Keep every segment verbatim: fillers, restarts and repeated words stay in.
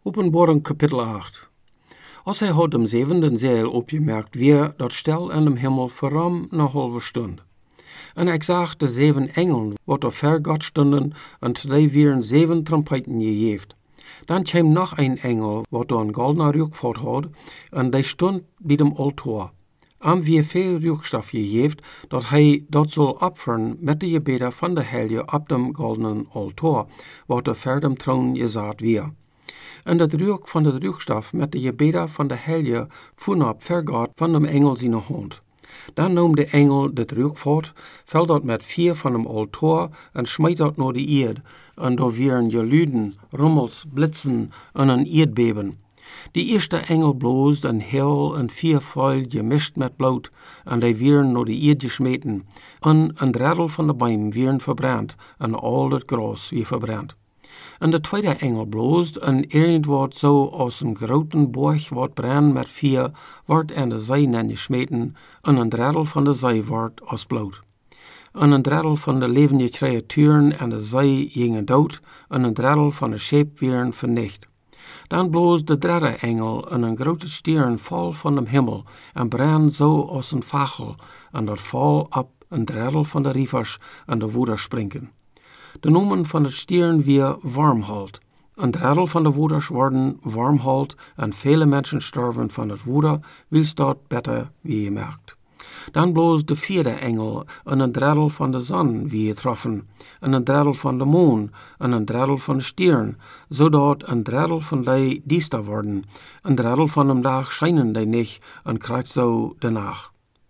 Openbaring kapitel acht. Als hij had dem zevende zeil opgemerkt, weer dat stel in dem Himmel verram na halve stund. En ik zag de zeven engelen, wat op ver God stonden, en twee wieren zeven trompeten gegeven. Dan kwam nog een engel, wat een goldene rukvoort had, en die stond bij dem altaar. Am wie veel rukstof gegeven, dat hij dat zal opferen met de gebeden van de heilige op dem goldenen altaar, wat op ver dem troon gezaad weer. En het ruk van de rukstof met de gebeden van de heilige voer op vergaat van dem engel zijn hand. Dan nam de engel dit rukvoort, vel dat met vier van dem altaar en smijt dat naar de eerd, en daar wieren geluiden, rommels, blitsen en een eerdbeben. De eerste engel bloosde en heel en viervoll gemischt met bloed, en die wieren naar de eerd gesmeten, en een dredel van de boom wieren verbrand, en al het gras wie verbrand. En de tweede engel bloosde, en irgendwat zo als een grote borg wat brand met vier, wordt aan de zee neergesmeten, en een dredel van de zee wordt als bloed. En een dredel van de levende creaturen aan de zee gingen dood, en een dredel van de scheep wieren vernicht. Dan bloosde de derde engel, en een grote stier vol van de hemel, en brand zo als een vachel, en dat val op een dredel van de rivers en de woeders springen. De noemen van het stieren weer Wormhout. Een dredel van de woeders worden Wormhout, en vele mensen sterven van het woeder, wils dat beter wie je merkt. Dan bloosde de vierde engel, en een dredel van de zon wie getroffen, en een dredel van de maan, en een dredel van de stieren, zodat een dredel van die diester worden, een dredel van de dag schijnen die niet, en krijgt zo de nacht.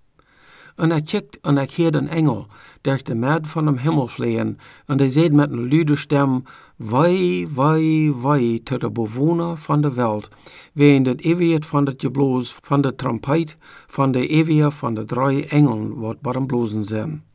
En hij kijkt en hij hoort een engel, der de mad van dem hemel vliegen, en hij zei met een luide stem, wei, wei, wei, tot de bewoner van de wereld, ween het eeuwigheid van het gebloos van de trompet, van de eeuwigheid van de drie engelen, wat bij hem blozen zijn.